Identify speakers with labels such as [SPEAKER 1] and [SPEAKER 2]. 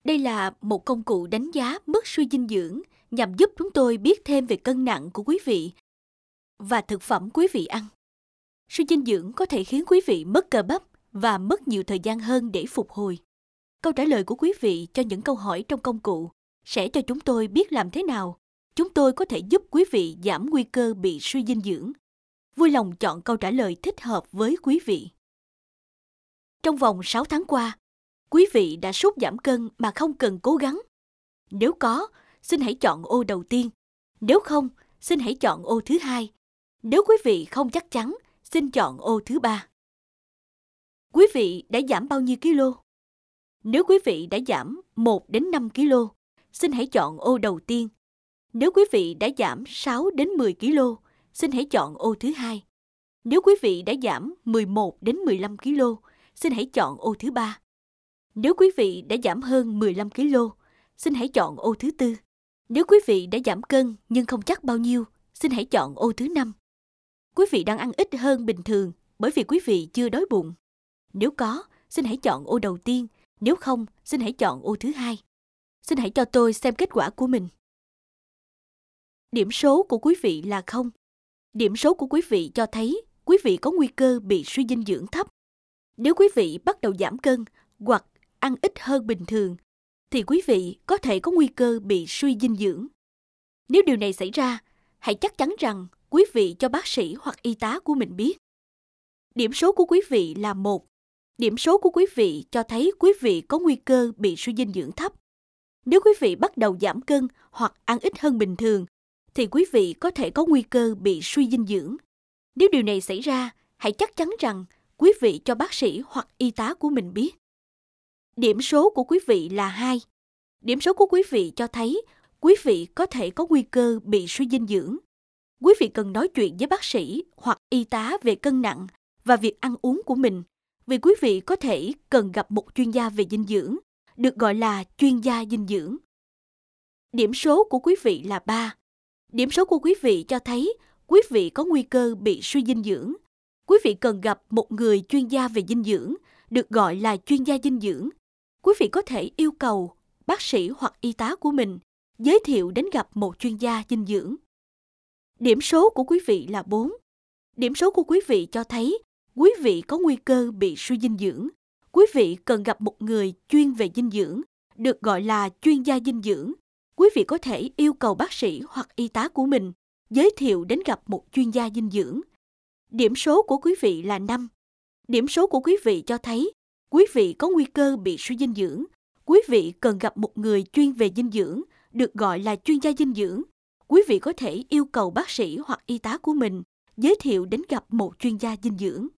[SPEAKER 1] Đây là một công cụ đánh giá mức suy dinh dưỡng nhằm giúp chúng tôi biết thêm về cân nặng của quý vị và thực phẩm quý vị ăn. Suy dinh dưỡng có thể khiến quý vị mất cơ bắp và mất nhiều thời gian hơn để phục hồi. Câu trả lời của quý vị cho những câu hỏi trong công cụ sẽ cho chúng tôi biết làm thế nào chúng tôi có thể giúp quý vị giảm nguy cơ bị suy dinh dưỡng. Vui lòng chọn câu trả lời thích hợp với quý vị. Trong vòng 6 tháng qua, quý vị đã sút giảm cân mà không cần cố gắng. Nếu có, xin hãy chọn ô đầu tiên. Nếu không, xin hãy chọn ô thứ hai. Nếu quý vị không chắc chắn, xin chọn ô thứ ba. Quý vị đã giảm bao nhiêu kilo? Nếu quý vị đã giảm 1 đến 5 kg, xin hãy chọn ô đầu tiên. Nếu quý vị đã giảm 6 đến 10 kg, xin hãy chọn ô thứ hai. Nếu quý vị đã giảm 11 đến 15 kg, xin hãy chọn ô thứ ba. Nếu quý vị đã giảm hơn 15 kg, xin hãy chọn ô thứ tư. Nếu quý vị đã giảm cân nhưng không chắc bao nhiêu, xin hãy chọn ô thứ năm. Quý vị đang ăn ít hơn bình thường bởi vì quý vị chưa đói bụng. Nếu có, xin hãy chọn ô đầu tiên. Nếu không, xin hãy chọn ô thứ hai. Xin hãy cho tôi xem kết quả của mình. Điểm số của quý vị là 0. Điểm số của quý vị cho thấy quý vị có nguy cơ bị suy dinh dưỡng thấp. Nếu quý vị bắt đầu giảm cân hoặc ăn ít hơn bình thường, thì quý vị có thể có nguy cơ bị suy dinh dưỡng. Nếu điều này xảy ra, hãy chắc chắn rằng quý vị cho bác sĩ hoặc y tá của mình biết. Điểm số của quý vị là 1. Điểm số của quý vị cho thấy quý vị có nguy cơ bị suy dinh dưỡng thấp. Nếu quý vị bắt đầu giảm cân hoặc ăn ít hơn bình thường, thì quý vị có thể có nguy cơ bị suy dinh dưỡng. Nếu điều này xảy ra, hãy chắc chắn rằng quý vị cho bác sĩ hoặc y tá của mình biết. Điểm số của quý vị là 2. Điểm số của quý vị cho thấy quý vị có thể có nguy cơ bị suy dinh dưỡng. Quý vị cần nói chuyện với bác sĩ hoặc y tá về cân nặng và việc ăn uống của mình, vì quý vị có thể cần gặp một chuyên gia về dinh dưỡng, được gọi là chuyên gia dinh dưỡng. Điểm số của quý vị là 3. Điểm số của quý vị cho thấy quý vị có nguy cơ bị suy dinh dưỡng. Quý vị cần gặp một người chuyên gia về dinh dưỡng, được gọi là chuyên gia dinh dưỡng. Quý vị có thể yêu cầu bác sĩ hoặc y tá của mình giới thiệu đến gặp một chuyên gia dinh dưỡng. Điểm số của quý vị là 4. Điểm số của quý vị cho thấy quý vị có nguy cơ bị suy dinh dưỡng. Quý vị cần gặp một người chuyên về dinh dưỡng, được gọi là chuyên gia dinh dưỡng. Quý vị có thể yêu cầu bác sĩ hoặc y tá của mình giới thiệu đến gặp một chuyên gia dinh dưỡng. Điểm số của quý vị là 5. Điểm số của quý vị cho thấy quý vị có nguy cơ bị suy dinh dưỡng. Quý vị cần gặp một người chuyên về dinh dưỡng, được gọi là chuyên gia dinh dưỡng. Quý vị có thể yêu cầu bác sĩ hoặc y tá của mình giới thiệu đến gặp một chuyên gia dinh dưỡng.